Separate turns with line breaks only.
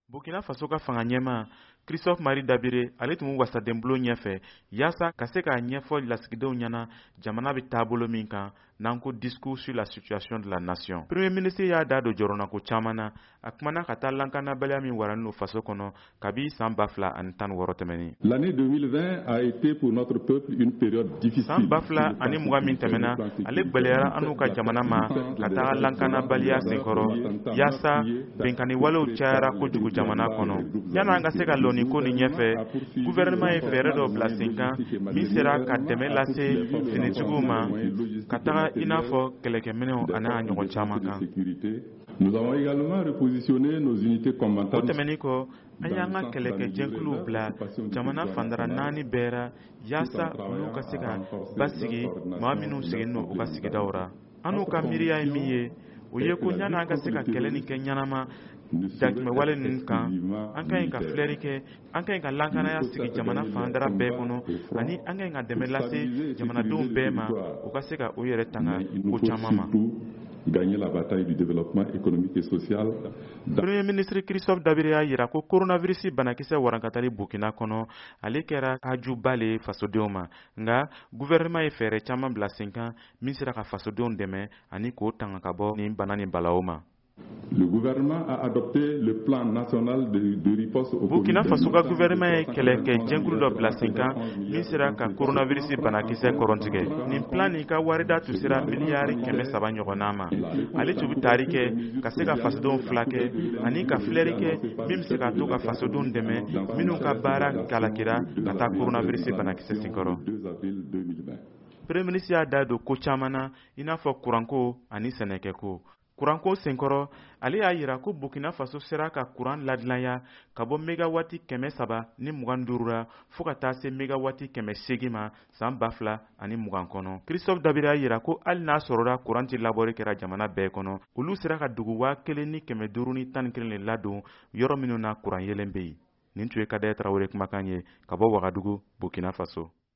Burkina Faso ka fanga ɲɛma Christophe Marie Dabire ale tun bɛ wasaden bolo ɲɛfɛ yaasa ka se k'a ɲɛfɔ lasigidenw ɲɛna jamana bɛ taabolo min kan n'an ko discours sur la situation de la nation. Premier ministre y'a da don jɔrɔnako caman na a kumana ka taa lankanabaliya min waralen don faso kɔnɔ kabi san 2016 tɛmɛnen.
L'année 2020 a été pour notre peuple une période difficile.
San 2020 min tɛmɛna ale gwɛlɛyara an n'u ka jamana ma ka taga lankanabaliya senkɔrɔ yaasa bɛnkani walew cayara kojugu jamana kɔnɔ. Yan'an ka se ka lɔni ko nin ɲɛfɛ gouvernement ye fɛɛrɛ dɔ bila sen kan min sera ka dɛmɛ lase finitigiw ma ka taga i n'a fɔ kɛlɛkɛminɛw ani a ɲɔgɔn caman kan.
Nous avons également repositionné nos unités combattantes.
O tɛmɛnin kɔ an y'an ka kɛlɛkɛjɛkuluw bila jamana fandara 4 bɛɛ ra yaasa olu ka se ka basigi maa minnu sigilen don u ka sigidaw ra. An n'u ka miiriya ye min ye o ye ko ɲan'an ka se ka kɛlɛ nin kɛ ɲanama datimɛwale ninnu kan an ka ɲi ka filɛri kɛ an ka ɲi ka lankanaya sigi jamana fandara bɛɛ kɔnɔ ani an ka ɲi ka dɛmɛ lase jamanadenw bɛɛ ma u ka se ka u yɛrɛ tanga ko caman ma.
Gagner la bataille du développement économique et social.
Premier ministre Christophe Dabire y'a yira ko coronavirus banakisɛ warankatali Burkina kɔnɔ ale kɛra ajuba le fasodenw ma nka gouvernement ye fɛɛrɛ caman bila sen kan min sera ka fasodenw dɛmɛ ani k'o tanga ka bɔ nin bana ni balaw ma.
Le gouvernement a adopté le plan national de riposte au
Burkina Faso ka gouvernement ye kɛlɛkɛjɛkulu dɔ bila sen kan min sera ka coronavirus banakisɛ kɔrɔntigɛ. Nin plan nin ka warida tun sera miliyari 300 ɲɔgɔnna ma. Ale tun bɛ taari kɛ ka se ka fasodenw fulakɛ ani ka filɛri kɛ min bɛ se ka to ka fasodenw dɛmɛ minnu ka baara galakira ka taa coronavirus banakisɛ senkɔrɔ. Premier ministre y'a da don ko caman na i n'a fɔ kuranko ani sɛnɛkɛko. Kuranko senkɔrɔ ale y'a yira ko Burkina Faso sera ka kuran ladilanya ka bɔ megawati 325 ra fo ka taa se megawati 800 ma san 2020 kɔnɔ. Christophe Dabire y'a yira ko hali n'a sɔrɔla kuran tɛ labɔli kɛra jamana bɛɛ kɔnɔ olu sera ka dugu 1511 de ladon yɔrɔ minnu na kuran yelen bɛ yen. Nin tun ye Kadaye Tarawele kumakan ye ka bɔ Wagadugu, Burkina Faso.